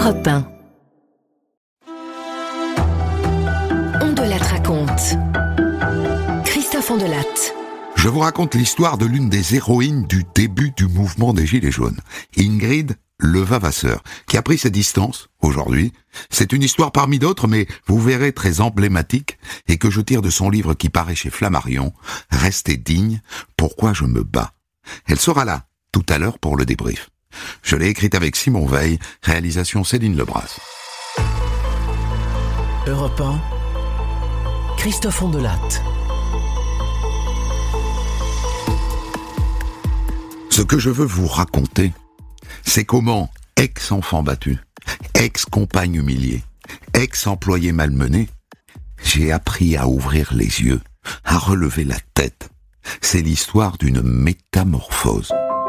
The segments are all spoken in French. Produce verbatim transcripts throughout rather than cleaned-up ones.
Europe un. Ondelat raconte. Christophe Ondelat. Je vous raconte l'histoire de l'une des héroïnes du début du mouvement des Gilets jaunes, Ingrid Levavasseur, qui a pris ses distances aujourd'hui. C'est une histoire parmi d'autres, mais vous verrez très emblématique, et que je tire de son livre qui paraît chez Flammarion, « Restez digne, pourquoi je me bats ». Elle sera là, tout à l'heure, pour le débrief. Je l'ai écrite avec Simon Veil, réalisation Céline Lebras. Europe un, Christophe Ondelat. Ce que je veux vous raconter, c'est comment, ex-enfant battu, ex-compagne humiliée, ex-employé malmené, j'ai appris à ouvrir les yeux, à relever la tête. C'est l'histoire d'une métamorphose.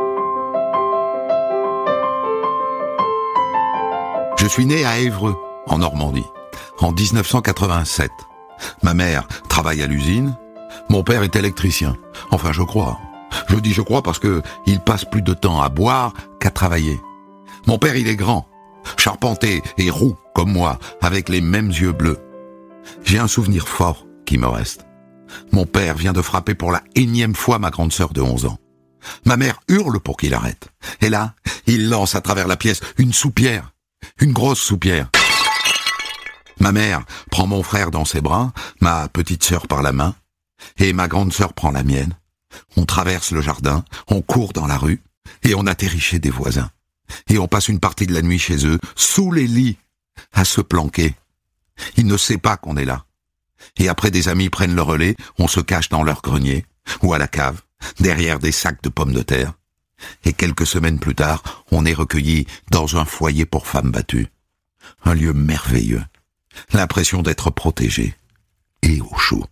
Je suis né à Évreux, en Normandie, en dix-neuf cent quatre-vingt-sept. Ma mère travaille à l'usine, mon père est électricien. Enfin, je crois. Je dis je crois parce que il passe plus de temps à boire qu'à travailler. Mon père, il est grand, charpenté et roux comme moi, avec les mêmes yeux bleus. J'ai un souvenir fort qui me reste. Mon père vient de frapper pour la énième fois ma grande sœur de onze ans. Ma mère hurle pour qu'il arrête. Et là, il lance à travers la pièce une soupière. Une grosse soupière. Ma mère prend mon frère dans ses bras, ma petite sœur par la main, et ma grande sœur prend la mienne. On traverse le jardin, on court dans la rue, et on atterrit chez des voisins. Et on passe une partie de la nuit chez eux, sous les lits, à se planquer. Ils ne savent pas qu'on est là. Et après des amis prennent le relais, on se cache dans leur grenier, ou à la cave, derrière des sacs de pommes de terre. Et quelques semaines plus tard, on est recueillis dans un foyer pour femmes battues. Un lieu merveilleux. L'impression d'être protégé. Et au chaud.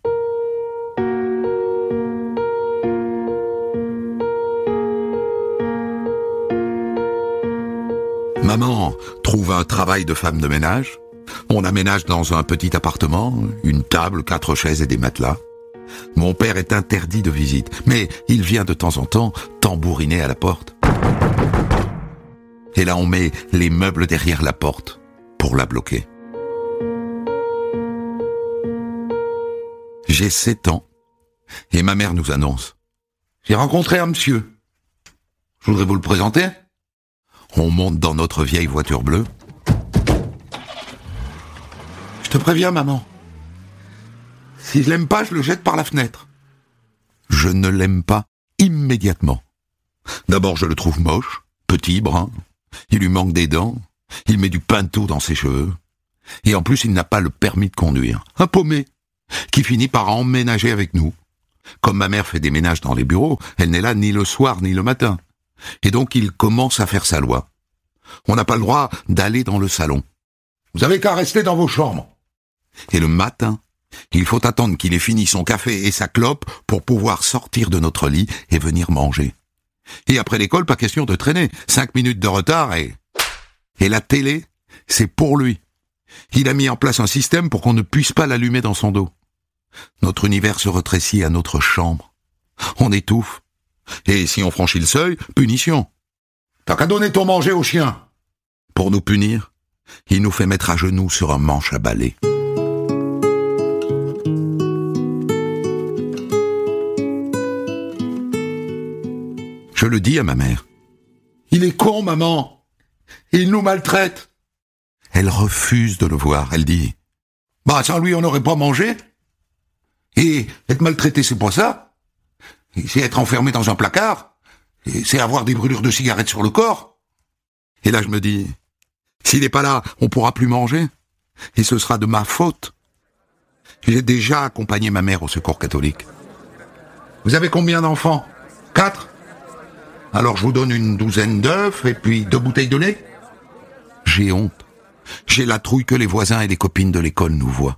Maman trouve un travail de femme de ménage. On aménage dans un petit appartement, une table, quatre chaises et des matelas. Mon père est interdit de visite, mais il vient de temps en temps tambouriner à la porte. Et là, on met les meubles derrière la porte pour la bloquer. J'ai sept ans et ma mère nous annonce. J'ai rencontré un monsieur. Je voudrais vous le présenter. On monte dans notre vieille voiture bleue. Je te préviens, maman. Si je l'aime pas, je le jette par la fenêtre. Je ne l'aime pas immédiatement. D'abord, je le trouve moche, petit, brun. Il lui manque des dents. Il met du pinceau dans ses cheveux. Et en plus, il n'a pas le permis de conduire. Un paumé, qui finit par emménager avec nous. Comme ma mère fait des ménages dans les bureaux, elle n'est là ni le soir ni le matin. Et donc, il commence à faire sa loi. On n'a pas le droit d'aller dans le salon. Vous avez qu'à rester dans vos chambres. Et le matin, il faut attendre qu'il ait fini son café et sa clope pour pouvoir sortir de notre lit et venir manger. Et après l'école, pas question de traîner. Cinq minutes de retard et... Et la télé, c'est pour lui. Il a mis en place un système pour qu'on ne puisse pas l'allumer dans son dos. Notre univers se rétrécit à notre chambre. On étouffe. Et si on franchit le seuil, punition. T'as qu'à donner ton manger au chien. Pour nous punir, il nous fait mettre à genoux sur un manche à balai. Je le dis à ma mère. Il est con, maman. Il nous maltraite. Elle refuse de le voir. Elle dit, bah, sans lui, on n'aurait pas mangé. Et être maltraité, c'est pas ça. C'est être enfermé dans un placard. Et c'est avoir des brûlures de cigarettes sur le corps. Et là, je me dis, s'il n'est pas là, on pourra plus manger. Et ce sera de ma faute. J'ai déjà accompagné ma mère au secours catholique. Vous avez combien d'enfants? Quatre? Alors je vous donne une douzaine d'œufs et puis deux bouteilles de lait? J'ai honte. J'ai la trouille que les voisins et les copines de l'école nous voient.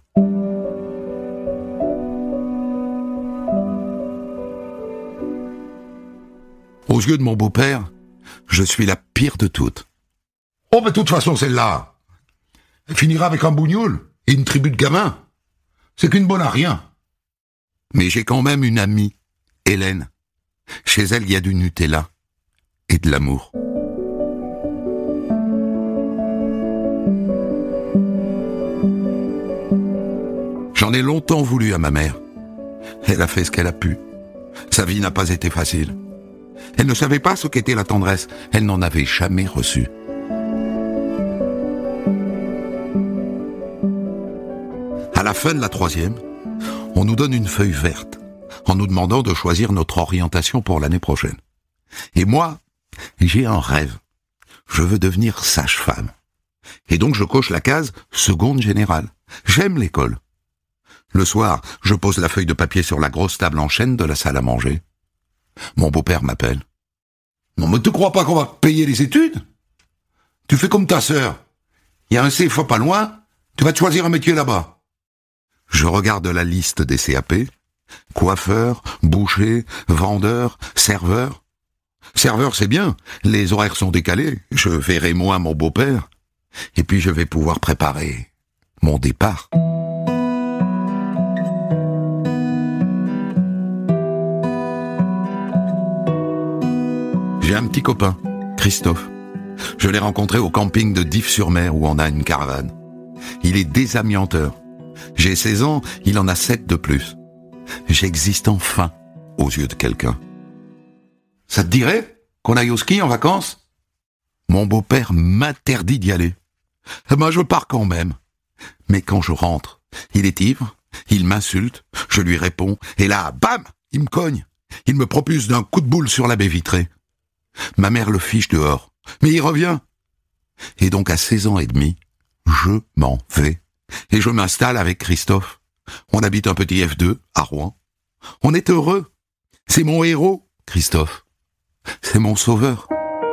Aux yeux de mon beau-père, je suis la pire de toutes. Oh, mais de toute façon, celle-là, elle finira avec un bougnoul et une tribu de gamins. C'est qu'une bonne à rien. Mais j'ai quand même une amie, Hélène. Chez elle, il y a du Nutella et de l'amour. J'en ai longtemps voulu à ma mère. Elle a fait ce qu'elle a pu. Sa vie n'a pas été facile. Elle ne savait pas ce qu'était la tendresse. Elle n'en avait jamais reçu. À la fin de la troisième, on nous donne une feuille verte en nous demandant de choisir notre orientation pour l'année prochaine. Et moi, j'ai un rêve. Je veux devenir sage-femme. Et donc je coche la case seconde générale. J'aime l'école. Le soir, je pose la feuille de papier sur la grosse table en chêne de la salle à manger. Mon beau-père m'appelle. « Non mais tu crois pas qu'on va payer les études? Tu fais comme ta sœur. Il y a un C F A pas loin, tu vas te choisir un métier là-bas. » Je regarde la liste des C A P. Coiffeur, boucher, vendeur, serveur. Serveur, c'est bien, les horaires sont décalés, je verrai moins mon beau-père. Et puis je vais pouvoir préparer mon départ. J'ai un petit copain, Christophe. Je l'ai rencontré au camping de Dives-sur-Mer où on a une caravane. Il est désamianteur. J'ai seize ans, il en a sept de plus. J'existe enfin aux yeux de quelqu'un. Ça te dirait qu'on aille au ski en vacances? Mon beau-père m'interdit d'y aller. Eh ben, je pars quand même. Mais quand je rentre, il est ivre, il m'insulte, je lui réponds, et là, bam, il me cogne. Il me propulse d'un coup de boule sur la baie vitrée. Ma mère le fiche dehors, mais il revient. Et donc à seize ans et demi, je m'en vais. Et je m'installe avec Christophe. On habite un petit F deux à Rouen. On est heureux. C'est mon héros, Christophe. C'est mon sauveur.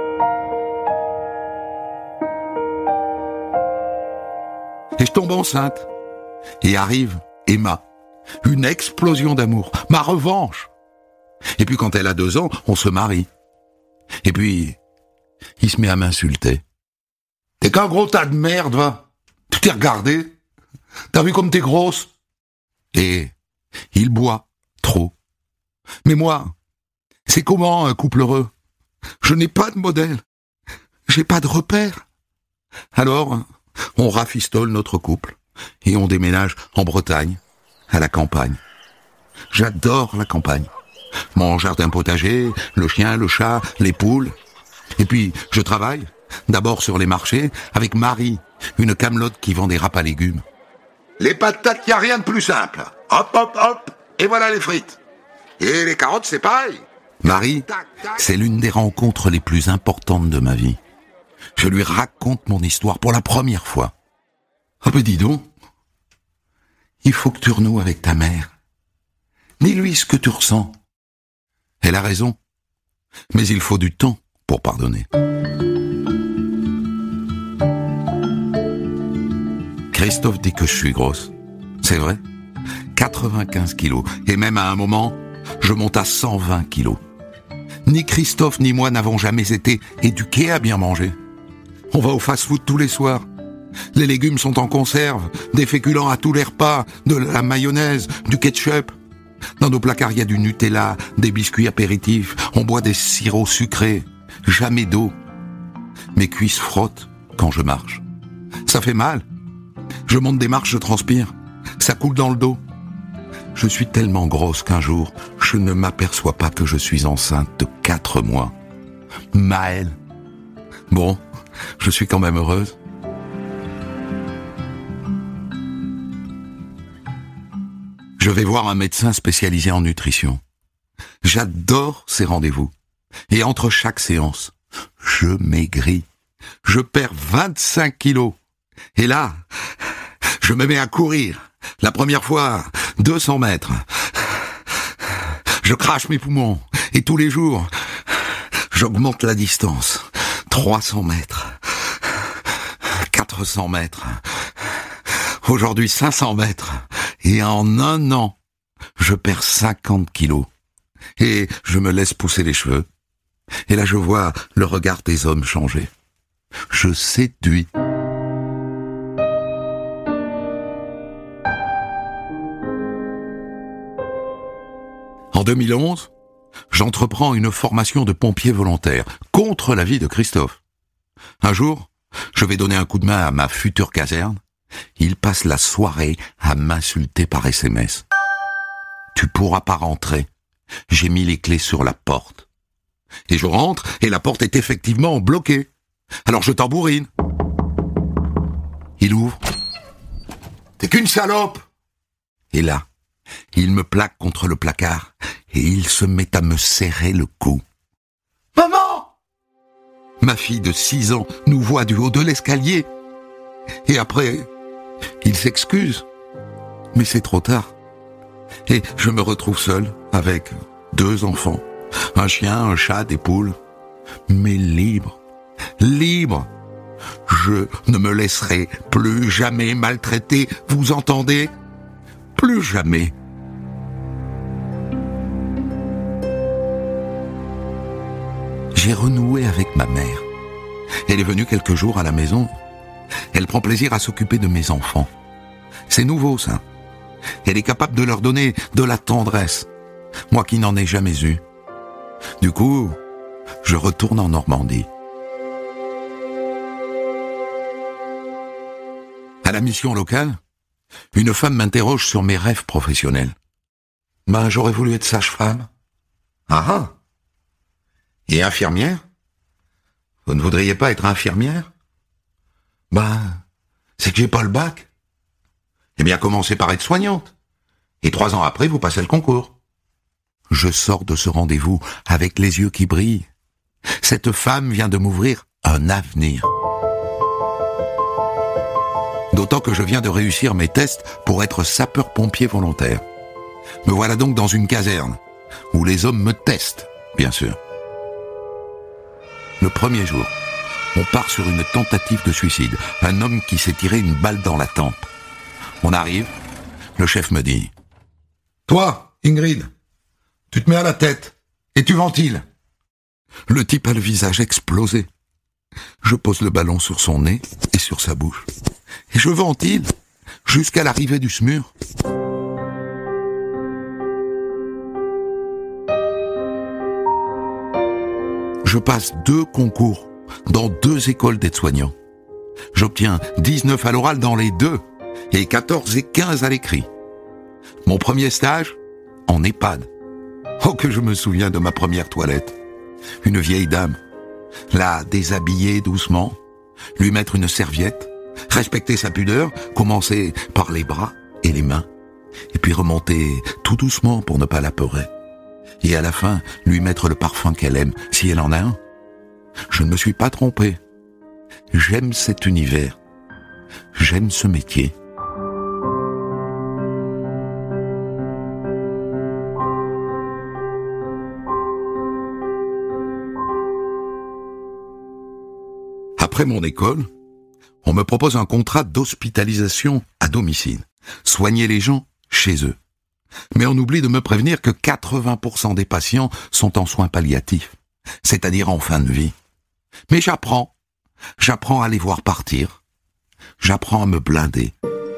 Et je tombe enceinte. Et arrive Emma. Une explosion d'amour. Ma revanche. Et puis quand elle a deux ans, on se marie. Et puis, il se met à m'insulter. T'es qu'un gros tas de merde, va. Tu t'es regardé. T'as vu comme t'es grosse. Et il boit trop. Mais moi, c'est comment un couple heureux? Je n'ai pas de modèle. J'ai pas de repère. Alors, on rafistole notre couple et on déménage en Bretagne, à la campagne. J'adore la campagne. Mon jardin potager, le chien, le chat, les poules. Et puis, je travaille, d'abord sur les marchés, avec Marie, une camelote qui vend des râpes à légumes. Les patates, y a rien de plus simple. Hop, hop, hop, et voilà les frites. Et les carottes, c'est pareil. Marie, c'est l'une des rencontres les plus importantes de ma vie. Je lui raconte mon histoire pour la première fois. Ah ben dis donc, il faut que tu renoues avec ta mère. Dis-lui ce que tu ressens. Elle a raison, mais il faut du temps pour pardonner. Christophe dit que je suis grosse. C'est vrai, quatre-vingt-quinze kilos. Et même à un moment, je monte à cent vingt kilos. Ni Christophe ni moi n'avons jamais été éduqués à bien manger. On va au fast-food tous les soirs. Les légumes sont en conserve, des féculents à tous les repas, de la mayonnaise, du ketchup. Dans nos placards, il y a du Nutella, des biscuits apéritifs, on boit des sirops sucrés, jamais d'eau. Mes cuisses frottent quand je marche. Ça fait mal. Je monte des marches, je transpire. Ça coule dans le dos. Je suis tellement grosse qu'un jour, je ne m'aperçois pas que je suis enceinte de quatre mois. Maëlle. Bon, je suis quand même heureuse. Je vais voir un médecin spécialisé en nutrition. J'adore ces rendez-vous. Et entre chaque séance, je maigris. Je perds vingt-cinq kilos. Et là, je me mets à courir. La première fois, deux cents mètres. Je crache mes poumons. Et tous les jours, j'augmente la distance. trois cents mètres. quatre cents mètres. Aujourd'hui, cinq cents mètres. Et en un an, je perds cinquante kilos. Et je me laisse pousser les cheveux. Et là, je vois le regard des hommes changer. Je séduis. En deux mille onze, j'entreprends une formation de pompier volontaire contre l'avis de Christophe. Un jour, je vais donner un coup de main à ma future caserne Il passe la soirée à m'insulter par S M S. Tu pourras pas rentrer. J'ai mis les clés sur la porte. Et je rentre et la porte est effectivement bloquée. Alors je tambourine. Il ouvre. T'es qu'une salope! Et là, il me plaque contre le placard et il se met à me serrer le cou. Maman! Ma fille de six ans nous voit du haut de l'escalier. Et après, il s'excuse. Mais c'est trop tard. Et je me retrouve seul avec deux enfants. Un chien, un chat, des poules. Mais libre. Libre. Je ne me laisserai plus jamais maltraiter, vous entendez? Plus jamais. J'ai renoué avec ma mère. Elle est venue quelques jours à la maison. Elle prend plaisir à s'occuper de mes enfants. C'est nouveau, ça. Elle est capable de leur donner de la tendresse, moi qui n'en ai jamais eu. Du coup, je retourne en Normandie. À la mission locale, une femme m'interroge sur mes rêves professionnels. Ben, j'aurais voulu être sage-femme. Ah ah. Et infirmière? Vous ne voudriez pas être infirmière? Ben, c'est que j'ai pas le bac. Eh bien, commencez par être soignante. Et trois ans après, vous passez le concours. Je sors de ce rendez-vous avec les yeux qui brillent. Cette femme vient de m'ouvrir un avenir. D'autant que je viens de réussir mes tests pour être sapeur-pompier volontaire. Me voilà donc dans une caserne, où les hommes me testent, bien sûr. Le premier jour, on part sur une tentative de suicide. Un homme qui s'est tiré une balle dans la tempe. On arrive, le chef me dit « Toi, Ingrid, tu te mets à la tête et tu ventiles. » Le type a le visage explosé. Je pose le ballon sur son nez et sur sa bouche. Et je ventile jusqu'à l'arrivée du S M U R. Je passe deux concours dans deux écoles d'aides-soignants. J'obtiens dix-neuf à l'oral dans les deux et quatorze et quinze à l'écrit. Mon premier stage, en EHPAD. Oh, que je me souviens de ma première toilette. Une vieille dame, la déshabiller doucement, lui mettre une serviette, respecter sa pudeur, commencer par les bras et les mains, et puis remonter tout doucement pour ne pas la peurer. Et à la fin, lui mettre le parfum qu'elle aime, si elle en a un. Je ne me suis pas trompé. J'aime cet univers. J'aime ce métier. Après mon école, on me propose un contrat d'hospitalisation à domicile. Soigner les gens chez eux. Mais on oublie de me prévenir que quatre-vingts pour cent des patients sont en soins palliatifs, c'est-à-dire en fin de vie. Mais j'apprends. J'apprends à les voir partir. J'apprends à me blinder.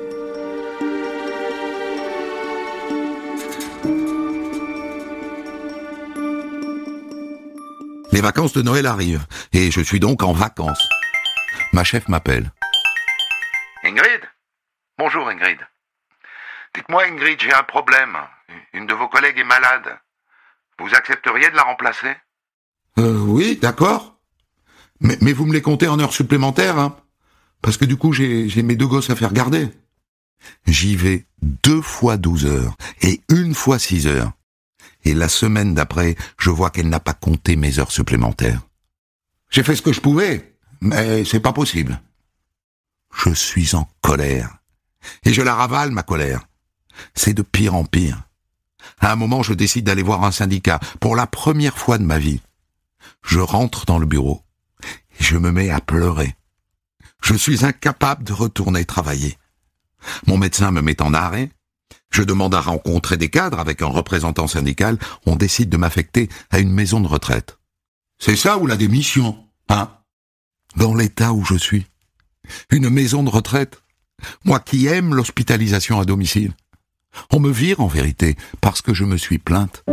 Les vacances de Noël arrivent, et je suis donc en vacances. Ma chef m'appelle. Ingrid? Bonjour Ingrid. Dites-moi Ingrid, j'ai un problème. Une de vos collègues est malade. Vous accepteriez de la remplacer? Euh, oui, d'accord. Mais, mais vous me les comptez en heures supplémentaires, hein? Parce que du coup, j'ai, j'ai mes deux gosses à faire garder. J'y vais deux fois douze heures et une fois six heures. Et la semaine d'après, je vois qu'elle n'a pas compté mes heures supplémentaires. J'ai fait ce que je pouvais, mais c'est pas possible. Je suis en colère. Et je la ravale, ma colère. C'est de pire en pire. À un moment, je décide d'aller voir un syndicat, pour la première fois de ma vie. Je rentre dans le bureau, et je me mets à pleurer. Je suis incapable de retourner travailler. Mon médecin me met en arrêt. Je demande à rencontrer des cadres avec un représentant syndical. On décide de m'affecter à une maison de retraite. C'est ça ou la démission, hein? Dans l'état où je suis. Une maison de retraite. Moi qui aime l'hospitalisation à domicile. On me vire en vérité parce que je me suis plainte.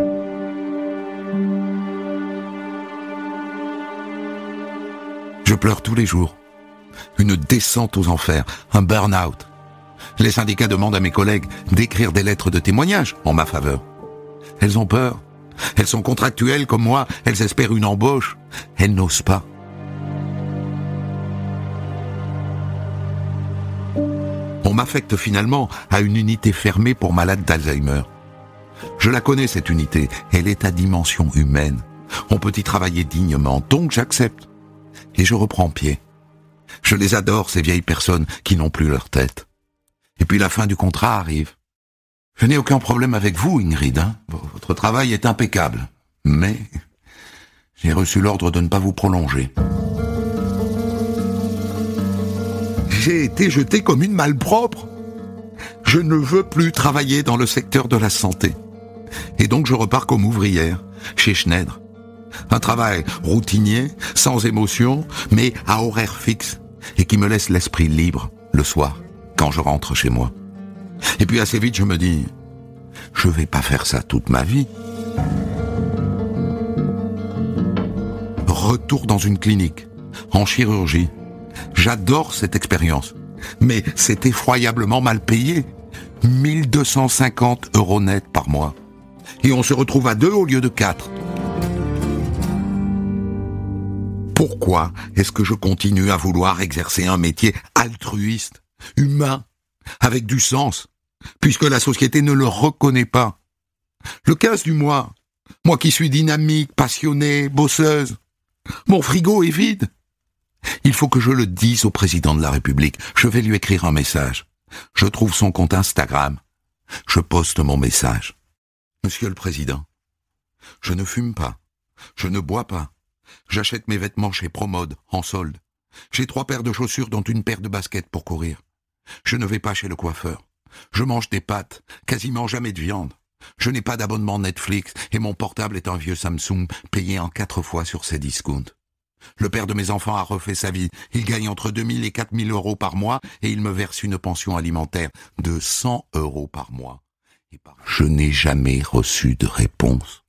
Je pleure tous les jours. Une descente aux enfers, un burn-out. Les syndicats demandent à mes collègues d'écrire des lettres de témoignage en ma faveur. Elles ont peur. Elles sont contractuelles comme moi. Elles espèrent une embauche. Elles n'osent pas. On m'affecte finalement à une unité fermée pour malades d'Alzheimer. Je la connais, cette unité. Elle est à dimension humaine. On peut y travailler dignement, donc j'accepte. Et je reprends pied. Je les adore, ces vieilles personnes qui n'ont plus leur tête. Et puis la fin du contrat arrive. Je n'ai aucun problème avec vous, Ingrid. Hein. Votre travail est impeccable. Mais j'ai reçu l'ordre de ne pas vous prolonger. J'ai été jeté comme une malpropre. Je ne veux plus travailler dans le secteur de la santé. Et donc je repars comme ouvrière, chez Schneider. Un travail routinier, sans émotion, mais à horaire fixe, et qui me laisse l'esprit libre le soir, quand je rentre chez moi. Et puis assez vite je me dis, je vais pas faire ça toute ma vie. Retour dans une clinique, en chirurgie. J'adore cette expérience, mais c'est effroyablement mal payé. mille deux cent cinquante euros net par mois. Et on se retrouve à deux au lieu de quatre. Pourquoi est-ce que je continue à vouloir exercer un métier altruiste, humain, avec du sens, puisque la société ne le reconnaît pas? Le quinze du mois, moi qui suis dynamique, passionnée, bosseuse, mon frigo est vide. Il faut que je le dise au président de la République. Je vais lui écrire un message. Je trouve son compte Instagram. Je poste mon message. Monsieur le Président, je ne fume pas. Je ne bois pas. J'achète mes vêtements chez Promode, en solde. J'ai trois paires de chaussures dont une paire de baskets pour courir. Je ne vais pas chez le coiffeur. Je mange des pâtes, quasiment jamais de viande. Je n'ai pas d'abonnement Netflix et mon portable est un vieux Samsung payé en quatre fois sur ses discounts. Le père de mes enfants a refait sa vie. Il gagne entre deux mille et quatre mille euros par mois et il me verse une pension alimentaire de cent euros par mois. Et par... Je n'ai jamais reçu de réponse.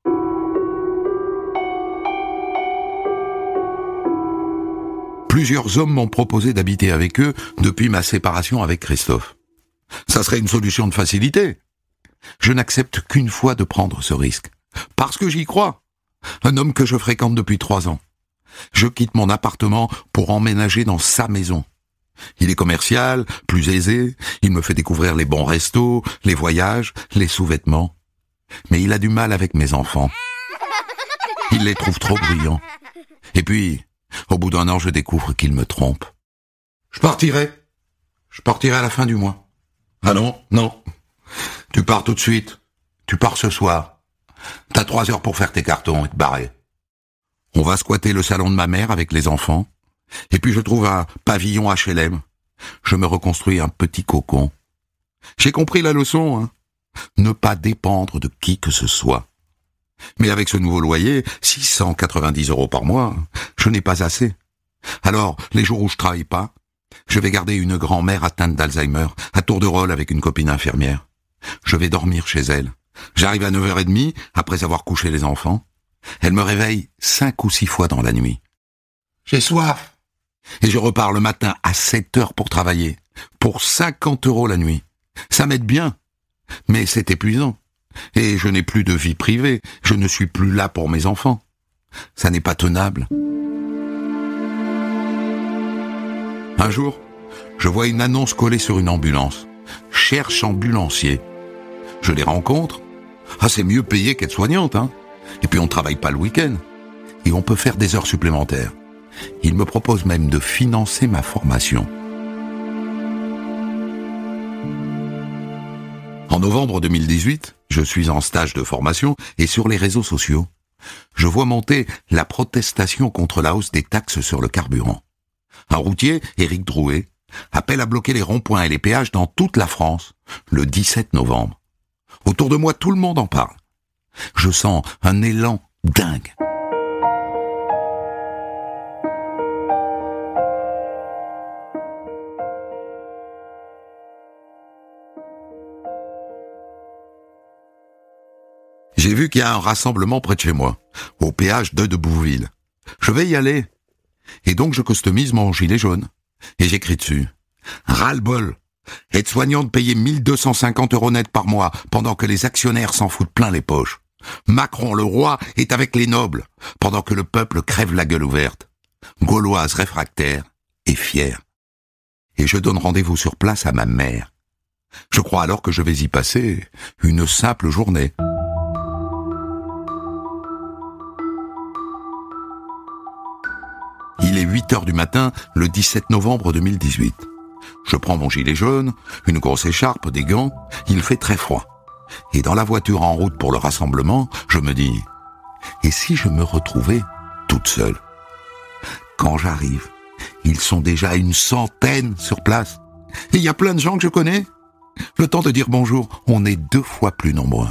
Plusieurs hommes m'ont proposé d'habiter avec eux depuis ma séparation avec Christophe. Ça serait une solution de facilité. Je n'accepte qu'une fois de prendre ce risque. Parce que j'y crois. Un homme que je fréquente depuis trois ans. Je quitte mon appartement pour emménager dans sa maison. Il est commercial, plus aisé, il me fait découvrir les bons restos, les voyages, les sous-vêtements. Mais il a du mal avec mes enfants. Il les trouve trop bruyants. Et puis, au bout d'un an, je découvre qu'il me trompe. Je partirai. Je partirai à la fin du mois. Ah non, non. Tu pars tout de suite. Tu pars ce soir. T'as trois heures pour faire tes cartons et te barrer. On va squatter le salon de ma mère avec les enfants. Et puis je trouve un pavillon H L M. Je me reconstruis un petit cocon. J'ai compris la leçon, hein. Ne pas dépendre de qui que ce soit. Mais avec ce nouveau loyer, six cent quatre-vingt-dix euros par mois, je n'ai pas assez. Alors, les jours où je travaille pas, je vais garder une grand-mère atteinte d'Alzheimer, à tour de rôle avec une copine infirmière. Je vais dormir chez elle. J'arrive à neuf heures trente, après avoir couché les enfants. Elle me réveille cinq ou six fois dans la nuit. J'ai soif. Et je repars le matin à sept heures pour travailler, pour cinquante euros la nuit. Ça m'aide bien, mais c'est épuisant. Et je n'ai plus de vie privée, je ne suis plus là pour mes enfants. Ça n'est pas tenable. Un jour, je vois une annonce collée sur une ambulance. Cherche ambulancier. Je les rencontre. Ah, c'est mieux payé qu'être soignante, hein. Et puis on ne travaille pas le week-end. Et on peut faire des heures supplémentaires. Il me propose même de financer ma formation. En novembre deux mille dix-huit, je suis en stage de formation et sur les réseaux sociaux, je vois monter la protestation contre la hausse des taxes sur le carburant. Un routier, Éric Drouet, appelle à bloquer les ronds-points et les péages dans toute la France le dix-sept novembre. Autour de moi, tout le monde en parle. Je sens un élan dingue. J'ai vu qu'il y a un rassemblement près de chez moi, au péage de Debouville. Je vais y aller. Et donc je customise mon gilet jaune. Et j'écris dessus. Ras-le-bol Aide-soignante payée mille deux cent cinquante euros net par mois, pendant que les actionnaires s'en foutent plein les poches. Macron, le roi, est avec les nobles, pendant que le peuple crève la gueule ouverte. Gauloise réfractaire et fière. Et je donne rendez-vous sur place à ma mère. Je crois alors que je vais y passer une simple journée. Il est huit heures du matin, le dix-sept novembre deux mille dix-huit. Je prends mon gilet jaune, une grosse écharpe, des gants, il fait très froid. Et dans la voiture en route pour le rassemblement, je me dis, et si je me retrouvais toute seule? Quand j'arrive, ils sont déjà une centaine sur place. Et il y a plein de gens que je connais. Le temps de dire bonjour, on est deux fois plus nombreux.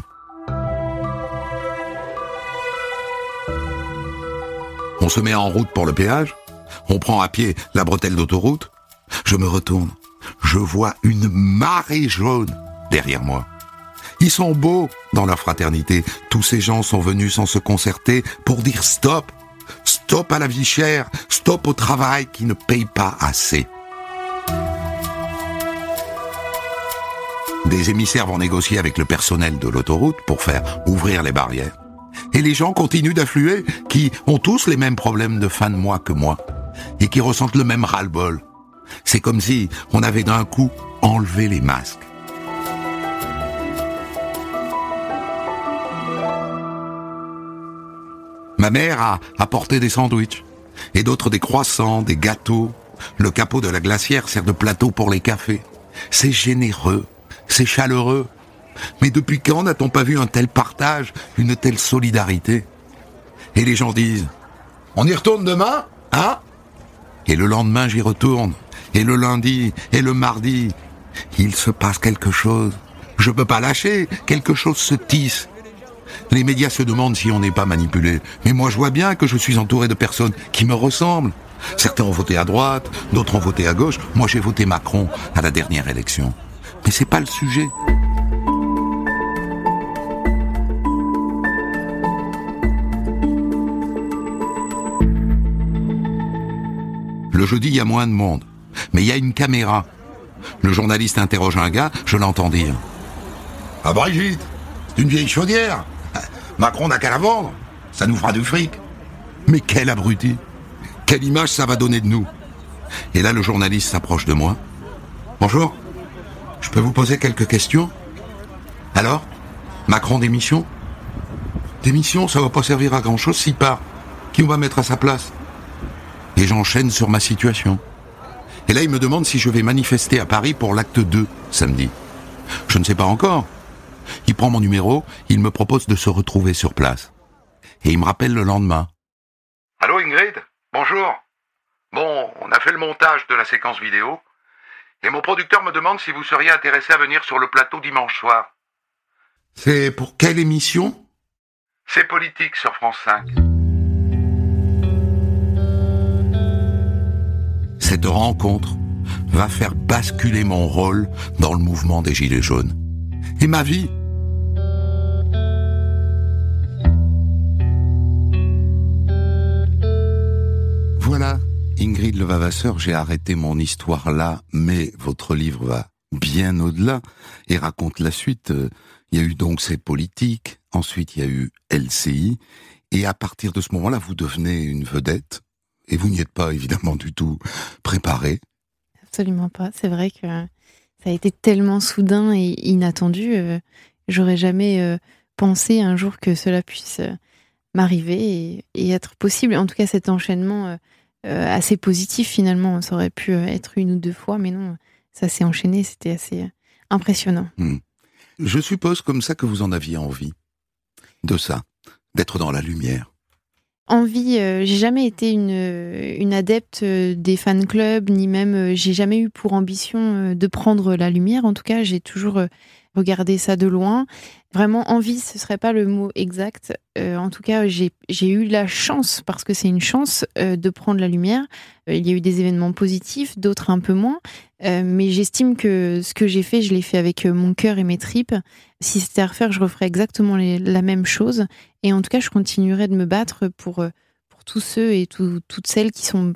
On se met en route pour le péage, on prend à pied la bretelle d'autoroute, je me retourne, je vois une marée jaune derrière moi. Ils sont beaux dans leur fraternité, tous ces gens sont venus sans se concerter pour dire stop, stop à la vie chère, stop au travail qui ne paye pas assez. Des émissaires vont négocier avec le personnel de l'autoroute pour faire ouvrir les barrières. Et les gens continuent d'affluer, qui ont tous les mêmes problèmes de fin de mois que moi, et qui ressentent le même ras-le-bol. C'est comme si on avait d'un coup enlevé les masques. Ma mère a apporté des sandwichs, et d'autres des croissants, des gâteaux. Le capot de la glacière sert de plateau pour les cafés. C'est généreux, c'est chaleureux. Mais depuis quand n'a-t-on pas vu un tel partage, une telle solidarité? Et les gens disent, on y retourne demain, hein? Et le lendemain, j'y retourne. Et le lundi, et le mardi. Il se passe quelque chose. Je peux pas lâcher, quelque chose se tisse. Les médias se demandent si on n'est pas manipulé. Mais moi, je vois bien que je suis entouré de personnes qui me ressemblent. Certains ont voté à droite, d'autres ont voté à gauche. Moi, j'ai voté Macron à la dernière élection. Mais c'est pas le sujet. Le jeudi, il y a moins de monde. Mais il y a une caméra. Le journaliste interroge un gars, je l'entends dire. Ah Brigitte, c'est une vieille chaudière. Macron n'a qu'à la vendre. Ça nous fera du fric. Mais quel abruti. Quelle image ça va donner de nous. Et là, le journaliste s'approche de moi. Bonjour. Je peux vous poser quelques questions? Alors? Macron démission? Démission, ça va pas servir à grand chose s'il part. Qui on va mettre à sa place? Et j'enchaîne sur ma situation. Et là, il me demande si je vais manifester à Paris pour l'acte deux, samedi. Je ne sais pas encore. Il prend mon numéro, il me propose de se retrouver sur place. Et il me rappelle le lendemain. Allô Ingrid? Bonjour. Bon, on a fait le montage de la séquence vidéo. Et mon producteur me demande si vous seriez intéressé à venir sur le plateau dimanche soir. C'est pour quelle émission? C'est politique sur France cinq. Cette rencontre va faire basculer mon rôle dans le mouvement des Gilets jaunes. Et ma vie. Voilà, Ingrid Levavasseur, j'ai arrêté mon histoire là, mais votre livre va bien au-delà et raconte la suite. Il y a eu donc ces politiques, ensuite il y a eu L C I, et à partir de ce moment-là, vous devenez une vedette. Et vous n'y êtes pas, évidemment, du tout préparé. Absolument pas. C'est vrai que ça a été tellement soudain et inattendu. Euh, j'aurais jamais euh, pensé un jour que cela puisse euh, m'arriver et, et être possible. En tout cas, cet enchaînement euh, euh, assez positif, finalement. Ça aurait pu euh, être une ou deux fois, mais non, ça s'est enchaîné. C'était assez euh, impressionnant. Mmh. Je suppose comme ça que vous en aviez envie. De ça. D'être dans la lumière. Envie, euh, j'ai jamais été une, une adepte des fan clubs, ni même, euh, j'ai jamais eu pour ambition euh, de prendre la lumière. En tout cas, j'ai toujours euh, regardé ça de loin. Vraiment, envie, ce serait pas le mot exact. Euh, en tout cas, j'ai, j'ai eu la chance, parce que c'est une chance, euh, de prendre la lumière. Euh, il y a eu des événements positifs, d'autres un peu moins. Euh, mais j'estime que ce que j'ai fait, je l'ai fait avec mon cœur et mes tripes. Si c'était à refaire, je referais exactement les, la même chose. Et en tout cas, je continuerai de me battre pour, pour tous ceux et tout, toutes celles qui sont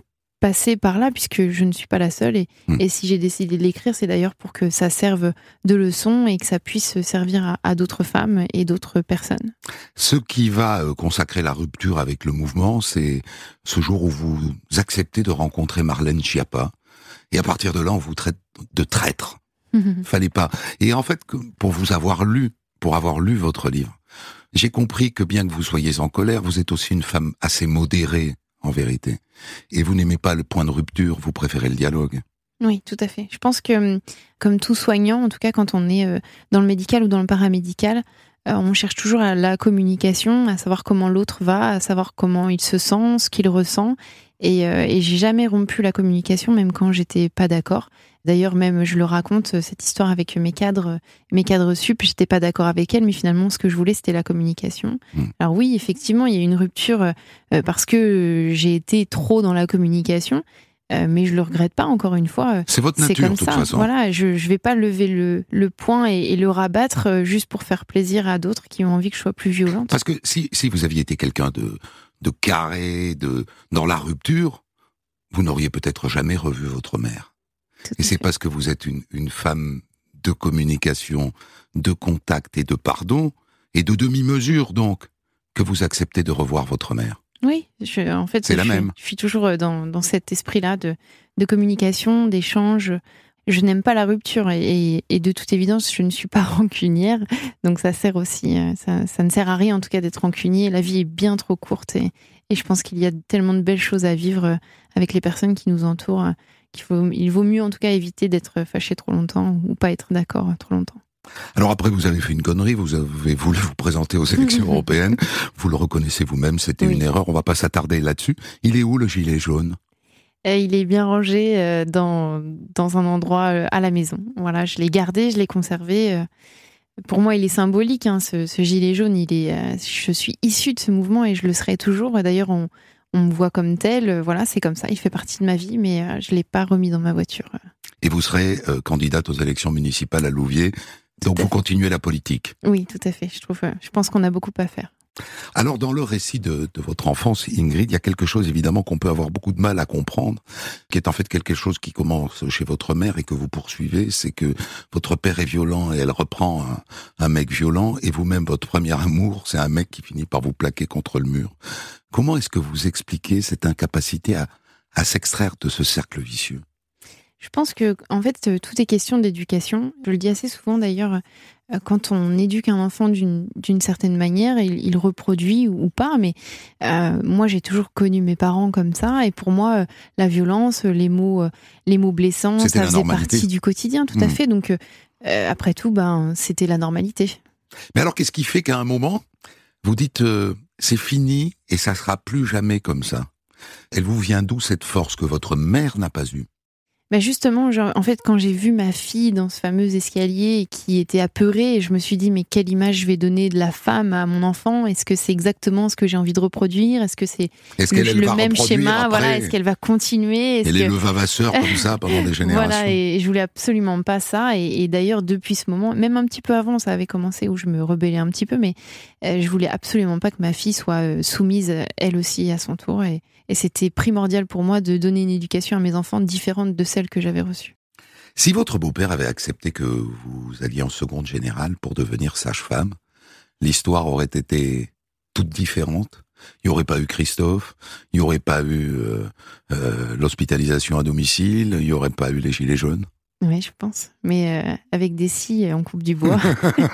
passé par là, puisque je ne suis pas la seule. Et, mmh. et si j'ai décidé de l'écrire, c'est d'ailleurs pour que ça serve de leçon et que ça puisse servir à, à d'autres femmes et d'autres personnes. Ce qui va consacrer la rupture avec le mouvement, c'est ce jour où vous acceptez de rencontrer Marlène Schiappa. Et à partir de là, on vous traite de traître. Mmh. Fallait pas. Et en fait, pour vous avoir lu, pour avoir lu votre livre, j'ai compris que bien que vous soyez en colère, vous êtes aussi une femme assez modérée, en vérité. Et vous n'aimez pas le point de rupture, vous préférez le dialogue. Oui, tout à fait. Je pense que, comme tout soignant, en tout cas quand on est dans le médical ou dans le paramédical, on cherche toujours à la communication, à savoir comment l'autre va, à savoir comment il se sent, ce qu'il ressent. Et, euh, et j'ai jamais rompu la communication, même quand j'étais pas d'accord. D'ailleurs, même je le raconte, cette histoire avec mes cadres, mes cadres sup, j'étais pas d'accord avec elles, mais finalement, ce que je voulais, c'était la communication. Mmh. Alors oui, effectivement, il y a une rupture euh, parce que j'ai été trop dans la communication, euh, mais je le regrette pas. Encore une fois, c'est votre nature, c'est comme de toute ça. façon. Voilà, je je vais pas lever le le poing et, et le rabattre euh, juste pour faire plaisir à d'autres qui ont envie que je sois plus violente. Parce que si si vous aviez été quelqu'un de de carré, de dans la rupture, vous n'auriez peut-être jamais revu votre mère. Tout et c'est fait. Parce que vous êtes une, une femme de communication, de contact et de pardon, et de demi-mesure donc, que vous acceptez de revoir votre mère. Oui, je, en fait, c'est je, la suis, même. je suis toujours dans, dans cet esprit-là de, de communication, d'échange. Je n'aime pas la rupture et, et, et de toute évidence, je ne suis pas rancunière. Donc ça sert aussi, ça, ça ne sert à rien en tout cas d'être rancunier. La vie est bien trop courte et, et je pense qu'il y a tellement de belles choses à vivre avec les personnes qui nous entourent qu'il faut, il vaut mieux en tout cas éviter d'être fâché trop longtemps ou pas être d'accord trop longtemps. Alors après, vous avez fait une connerie, vous avez voulu vous présenter aux élections européennes, vous le reconnaissez vous-même, c'était oui. une erreur, on va pas s'attarder là-dessus. Il est où le gilet jaune ? Il est bien rangé dans, dans un endroit à la maison. Voilà, je l'ai gardé, je l'ai conservé. Pour moi, il est symbolique, hein, ce, ce gilet jaune. Il est, je suis issue de ce mouvement et je le serai toujours. D'ailleurs, on, on me voit comme tel. Voilà, c'est comme ça. Il fait partie de ma vie, mais je ne l'ai pas remis dans ma voiture. Et vous serez euh, candidate aux élections municipales à Louviers. Donc vous continuez la politique. Oui, tout à fait. Je trouve, je pense qu'on a beaucoup à faire. Alors, dans le récit de, de votre enfance, Ingrid, il y a quelque chose, évidemment, qu'on peut avoir beaucoup de mal à comprendre, qui est en fait quelque chose qui commence chez votre mère et que vous poursuivez, c'est que votre père est violent et elle reprend un, un mec violent, et vous-même, votre premier amour, c'est un mec qui finit par vous plaquer contre le mur. Comment est-ce que vous expliquez cette incapacité à, à s'extraire de ce cercle vicieux ? Je pense que, en fait, tout est question d'éducation. Je le dis assez souvent d'ailleurs, quand on éduque un enfant d'une, d'une certaine manière, il, il reproduit ou pas. Mais euh, moi, j'ai toujours connu mes parents comme ça. Et pour moi, la violence, les mots, les mots blessants, c'était ça faisait partie du quotidien, tout mmh. à fait. Donc, euh, après tout, ben, c'était la normalité. Mais alors, qu'est-ce qui fait qu'à un moment, vous dites euh, c'est fini et ça sera plus jamais comme ça ? Elle vous vient d'où cette force que votre mère n'a pas eue ? Ben justement, genre, en fait, quand j'ai vu ma fille dans ce fameux escalier qui était apeurée, je me suis dit, mais quelle image je vais donner de la femme à mon enfant ? Est-ce que c'est exactement ce que j'ai envie de reproduire ? Est-ce que c'est Est-ce le, qu'elle le même schéma après ? Voilà, est-ce qu'elle va continuer ? Est-ce Elle que... est le vavasseur comme ça pendant des générations. Voilà, et je voulais absolument pas ça. Et, et d'ailleurs, depuis ce moment, même un petit peu avant, ça avait commencé où je me rebellais un petit peu, mais euh, je voulais absolument pas que ma fille soit euh, soumise, elle aussi, à son tour. Et, et c'était primordial pour moi de donner une éducation à mes enfants différente de celle que j'avais reçue. Si votre beau-père avait accepté que vous alliez en seconde générale pour devenir sage-femme, l'histoire aurait été toute différente. Il n'y aurait pas eu Christophe, il n'y aurait pas eu euh, euh, l'hospitalisation à domicile, il n'y aurait pas eu les gilets jaunes. Oui, je pense. Mais euh, avec des scies, on coupe du bois.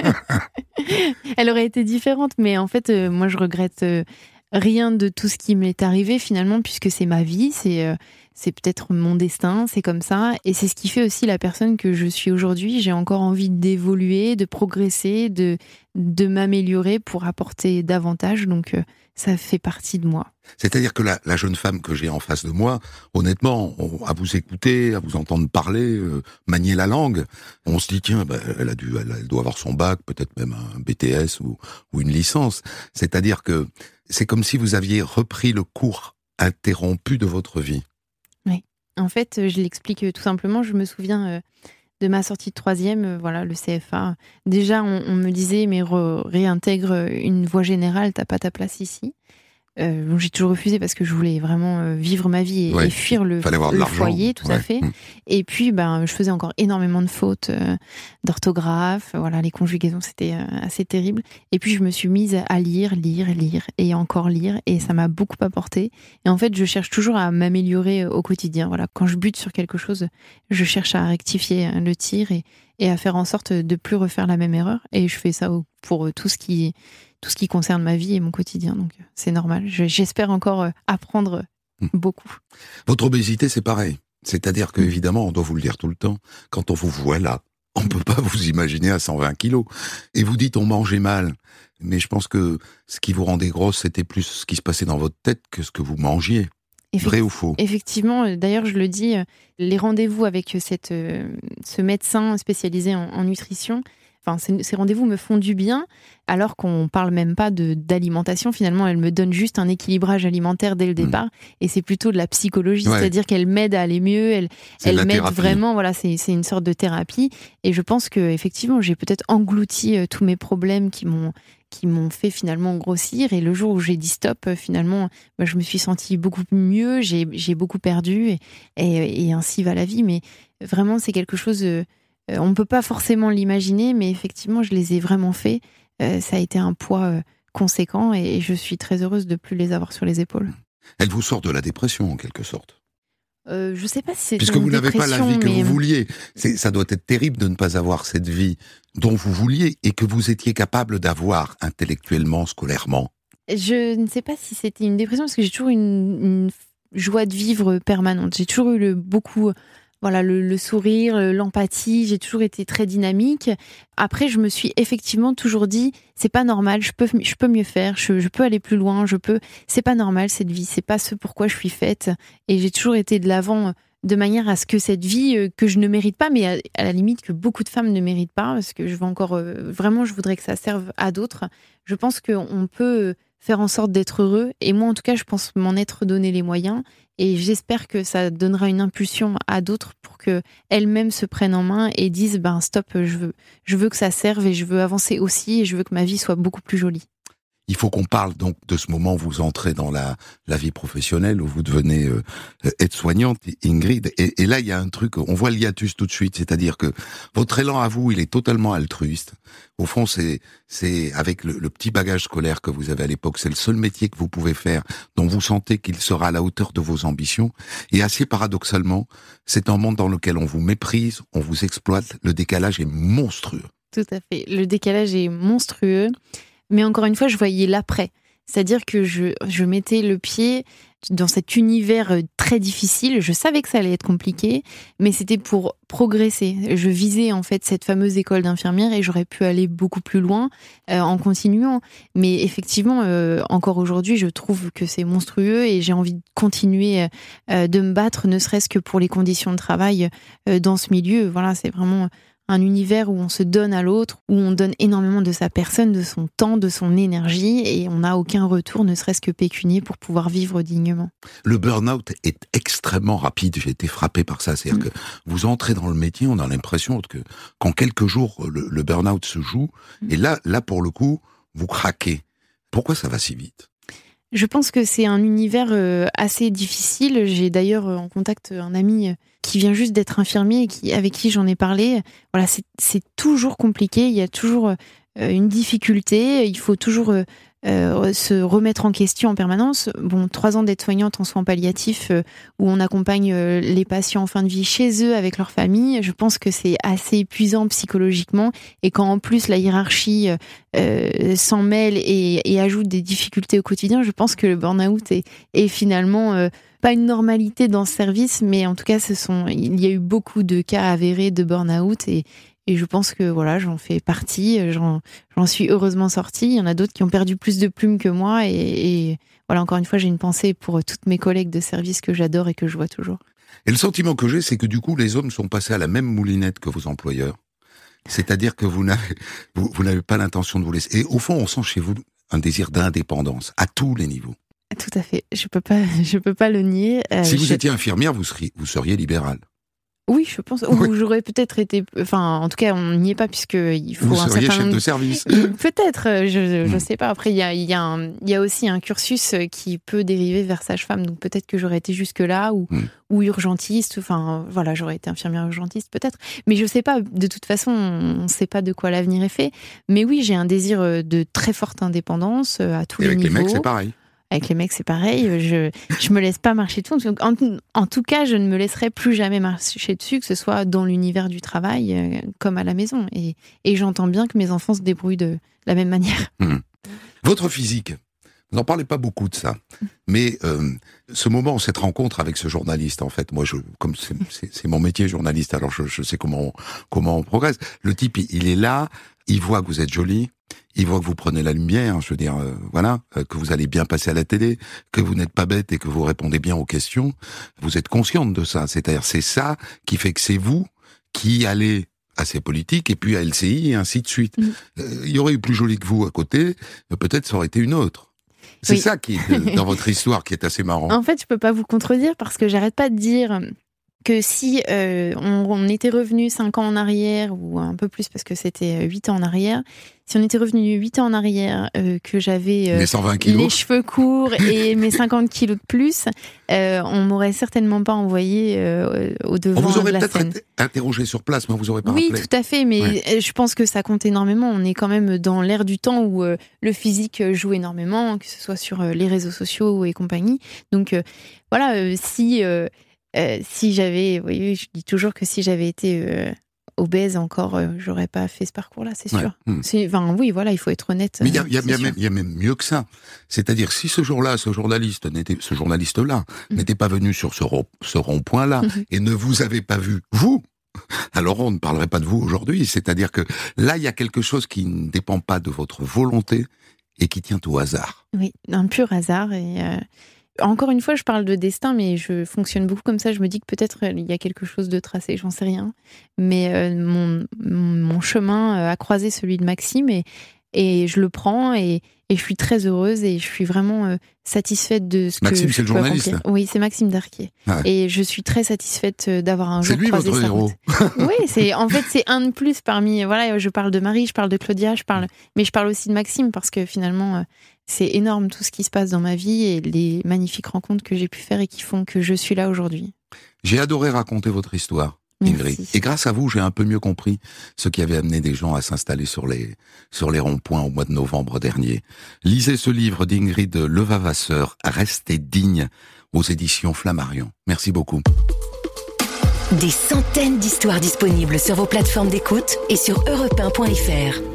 Elle aurait été différente, mais en fait, euh, moi, je regrette euh, rien de tout ce qui m'est arrivé, finalement, puisque c'est ma vie, c'est, euh, c'est peut-être mon destin, c'est comme ça. Et c'est ce qui fait aussi la personne que je suis aujourd'hui. J'ai encore envie d'évoluer, de progresser, de, de m'améliorer pour apporter davantage. Donc, euh, ça fait partie de moi. C'est-à-dire que la, la jeune femme que j'ai en face de moi, honnêtement, on, à vous écouter, à vous entendre parler, euh, manier la langue, on se dit, tiens, bah, elle, a dû, elle, elle doit avoir son bac, peut-être même un B T S ou, ou une licence. C'est-à-dire que c'est comme si vous aviez repris le cours interrompu de votre vie. Oui, en fait, je l'explique tout simplement. Je me souviens euh, de ma sortie de troisième, euh, voilà, le C F A. Déjà, on, on me disait, mais re, réintègre une voie générale, t'as pas ta place ici. Euh, bon, j'ai toujours refusé parce que je voulais vraiment euh, vivre ma vie et, Ouais, et fuir le, le foyer, tout ouais. à fait. Mmh. Et puis, ben, je faisais encore énormément de fautes euh, d'orthographe. Voilà, les conjugaisons, c'était euh, assez terrible. Et puis, je me suis mise à lire, lire, lire et encore lire. Et ça m'a beaucoup apporté. Et en fait, je cherche toujours à m'améliorer au quotidien. Voilà, quand je bute sur quelque chose, je cherche à rectifier le tir et, et à faire en sorte de plus refaire la même erreur. Et je fais ça pour tout ce qui tout ce qui concerne ma vie et mon quotidien. Donc, c'est normal. Je, j'espère encore apprendre beaucoup. Votre obésité, c'est pareil. C'est-à-dire qu'évidemment, on doit vous le dire tout le temps, quand on vous voit là, on ne peut pas vous imaginer à cent vingt kilos. Et vous dites, on mangeait mal. Mais je pense que ce qui vous rendait grosse, c'était plus ce qui se passait dans votre tête que ce que vous mangiez. Effect- Vrai ou faux ? Effectivement, d'ailleurs, je le dis, les rendez-vous avec cette, ce médecin spécialisé en, en nutrition, enfin, ces, ces rendez-vous me font du bien, alors qu'on parle même pas de, d'alimentation. Finalement, elle me donne juste un équilibrage alimentaire dès le départ, mmh. et c'est plutôt de la psychologie, ouais. C'est-à-dire qu'elle m'aide à aller mieux, elle, elle m'aide thérapie. Vraiment, voilà, c'est, c'est une sorte de thérapie. Et je pense que effectivement, j'ai peut-être englouti euh, tous mes problèmes qui m'ont qui m'ont fait finalement grossir. Et le jour où j'ai dit stop, finalement, bah, je me suis sentie beaucoup mieux, j'ai, j'ai beaucoup perdu, et, et, et ainsi va la vie. Mais vraiment, c'est quelque chose... Euh, on ne peut pas forcément l'imaginer, mais effectivement, je les ai vraiment faits. Euh, ça a été un poids euh, conséquent et je suis très heureuse de ne plus les avoir sur les épaules. Elle vous sort de la dépression, en quelque sorte. Euh, je ne sais pas si c'est Puisque vous n'avez pas la vie que mais... vous vouliez. C'est, ça doit être terrible de ne pas avoir cette vie dont vous vouliez et que vous étiez capable d'avoir intellectuellement, scolairement. Je ne sais pas si c'était une dépression, parce que j'ai toujours une, une joie de vivre permanente. J'ai toujours eu le, beaucoup... Voilà, le, le sourire, l'empathie, j'ai toujours été très dynamique. Après, je me suis effectivement toujours dit, c'est pas normal, je peux, je peux mieux faire, je, je peux aller plus loin, je peux. C'est pas normal cette vie, c'est pas ce pourquoi je suis faite. Et j'ai toujours été de l'avant de manière à ce que cette vie que je ne mérite pas, mais à, à la limite que beaucoup de femmes ne méritent pas, parce que je veux encore vraiment, je voudrais que ça serve à d'autres. Je pense qu'on peut faire en sorte d'être heureux, et moi en tout cas, je pense m'en être donné les moyens. Et j'espère que ça donnera une impulsion à d'autres pour qu'elles-mêmes se prennent en main et disent ben stop, je veux, je veux que ça serve et je veux avancer aussi et je veux que ma vie soit beaucoup plus jolie. Il faut qu'on parle donc de ce moment où vous entrez dans la, la vie professionnelle, où vous devenez euh, aide-soignante, Ingrid. Et, et là, il y a un truc, on voit le hiatus tout de suite, c'est-à-dire que votre élan à vous, il est totalement altruiste. Au fond, c'est, c'est avec le, le petit bagage scolaire que vous avez à l'époque, c'est le seul métier que vous pouvez faire, dont vous sentez qu'il sera à la hauteur de vos ambitions. Et assez paradoxalement, c'est un monde dans lequel on vous méprise, on vous exploite, le décalage est monstrueux. Tout à fait, le décalage est monstrueux. Mais encore une fois, je voyais l'après. C'est-à-dire que je, je mettais le pied dans cet univers très difficile. Je savais que ça allait être compliqué, mais c'était pour progresser. Je visais en fait cette fameuse école d'infirmière et j'aurais pu aller beaucoup plus loin euh, en continuant. Mais effectivement, euh, encore aujourd'hui, je trouve que c'est monstrueux et j'ai envie de continuer euh, de me battre, ne serait-ce que pour les conditions de travail euh, dans ce milieu. Voilà, c'est vraiment... un univers où on se donne à l'autre, où on donne énormément de sa personne, de son temps, de son énergie, et on n'a aucun retour, ne serait-ce que pécunier, pour pouvoir vivre dignement. Le burn-out est extrêmement rapide, j'ai été frappé par ça. C'est-à-dire mmh. que vous entrez dans le métier, on a l'impression que qu'en quelques jours, le, le burn-out se joue, mmh. et là, là, pour le coup, vous craquez. Pourquoi ça va si vite ? Je pense que c'est un univers euh, assez difficile. J'ai d'ailleurs euh, en contact un ami euh, qui vient juste d'être infirmier et qui, avec qui j'en ai parlé. Voilà, c'est, c'est toujours compliqué. Il y a toujours euh, une difficulté. Il faut toujours euh, euh, se remettre en question en permanence. Bon, trois ans d'aide-soignante en soins palliatifs euh, où on accompagne euh, les patients en fin de vie chez eux avec leur famille. Je pense que c'est assez épuisant psychologiquement. Et quand en plus la hiérarchie euh, s'en mêle et, et ajoute des difficultés au quotidien, je pense que le burn-out est, est finalement euh, pas une normalité dans ce service, mais en tout cas, ce sont, il y a eu beaucoup de cas avérés de burn-out et Et je pense que voilà, j'en fais partie, j'en, j'en suis heureusement sortie. Il y en a d'autres qui ont perdu plus de plumes que moi. Et, et voilà, encore une fois, j'ai une pensée pour toutes mes collègues de service que j'adore et que je vois toujours. Et le sentiment que j'ai, c'est que du coup, les hommes sont passés à la même moulinette que vos employeurs. C'est-à-dire que vous n'avez, vous, vous n'avez pas l'intention de vous laisser. Et au fond, on sent chez vous un désir d'indépendance à tous les niveaux. Tout à fait. Je peux pas, je peux pas le nier. Euh, si vous je... étiez infirmière, vous seriez, vous seriez libérale. Oui, je pense. Oui. Ou j'aurais peut-être été. Enfin, en tout cas, on n'y est pas puisque il faut Vous un seriez certain chef nombre de service. Peut-être, euh, je ne Mm. sais pas. Après, il y a, il y, a un- il y a aussi un cursus qui peut dériver vers sage-femme. Donc peut-être que j'aurais été jusque-là ou, Mm. ou urgentiste. Enfin, voilà, j'aurais été infirmière urgentiste peut-être. Mais je ne sais pas. De toute façon, on ne sait pas de quoi l'avenir est fait. Mais oui, j'ai un désir de très forte indépendance euh, à tous Et les avec niveaux. les mecs, c'est pareil. Avec les mecs, c'est pareil. Je je me laisse pas marcher dessus. Donc, en, en tout cas, je ne me laisserai plus jamais marcher dessus, que ce soit dans l'univers du travail euh, comme à la maison. Et, et j'entends bien que mes enfants se débrouillent de la même manière. Mmh. Votre physique, vous n'en parlez pas beaucoup de ça, mais euh, ce moment, cette rencontre avec ce journaliste, en fait, moi, je, comme c'est, c'est, c'est mon métier, journaliste, alors je, je sais comment on, comment on progresse. Le type, il, il est là, il voit que vous êtes jolie. Il voit que vous prenez la lumière, je veux dire, euh, voilà, euh, que vous allez bien passer à la télé, que vous n'êtes pas bête et que vous répondez bien aux questions. Vous êtes consciente de ça. C'est-à-dire, c'est ça qui fait que c'est vous qui allez à ces politiques et puis à L C I et ainsi de suite. Il mmh. euh, y aurait eu plus jolie que vous à côté, peut-être ça aurait été une autre. C'est oui. ça qui est de, dans votre histoire qui est assez marrant. En fait, je peux pas vous contredire parce que j'arrête pas de dire que si euh, on, on était revenu cinq ans en arrière, ou un peu plus parce que c'était huit ans en arrière, si on était revenu huit ans en arrière, euh, que j'avais euh, les cheveux courts et mes cinquante kilos de plus, euh, on m'aurait certainement pas envoyé euh, au devant de la scène. On vous aurait peut-être interrogé sur place, mais on vous aurait pas oui, rappelé. Oui, tout à fait, mais ouais. je pense que ça compte énormément. On est quand même dans l'ère du temps où euh, le physique joue énormément, que ce soit sur euh, les réseaux sociaux et compagnie. Donc euh, voilà, euh, si... Euh, Euh, si j'avais, oui, je dis toujours que si j'avais été euh, obèse encore, euh, j'aurais pas fait ce parcours-là, c'est sûr. Ouais. Mmh. C'est, enfin, oui, voilà, il faut être honnête. Mais il y a, y, a, y, a même, y a même mieux que ça. C'est-à-dire, si ce jour-là, ce journaliste n'était, ce journaliste-là mmh. n'était pas venu sur ce, ro- ce rond-point-là mmh. et ne vous avait pas vu, vous, alors on ne parlerait pas de vous aujourd'hui. C'est-à-dire que là, il y a quelque chose qui ne dépend pas de votre volonté et qui tient au hasard. Oui, un pur hasard et. Euh... Encore une fois, je parle de destin, mais je fonctionne beaucoup comme ça. Je me dis que peut-être il y a quelque chose de tracé, j'en sais rien. Mais euh, mon, mon chemin a croisé celui de Maxime et, et je le prends et, et je suis très heureuse et je suis vraiment euh, satisfaite de ce Maxime, que c'est je le journaliste. Accomplir. Oui, c'est Maxime Darquier. Ah ouais. Et je suis très satisfaite d'avoir un c'est jour lui, croisé votre sa héros. route. Oui, c'est en fait c'est un de plus parmi. Voilà, je parle de Marie, je parle de Claudia, je parle, mais je parle aussi de Maxime parce que finalement. Euh, C'est énorme tout ce qui se passe dans ma vie et les magnifiques rencontres que j'ai pu faire et qui font que je suis là aujourd'hui. J'ai adoré raconter votre histoire, Ingrid. Merci. Et grâce à vous, j'ai un peu mieux compris ce qui avait amené des gens à s'installer sur les, sur les ronds-points au mois de novembre dernier. Lisez ce livre d'Ingrid Levavasseur, Restez digne, aux éditions Flammarion. Merci beaucoup. Des centaines d'histoires disponibles sur vos plateformes d'écoute et sur europe un point f r.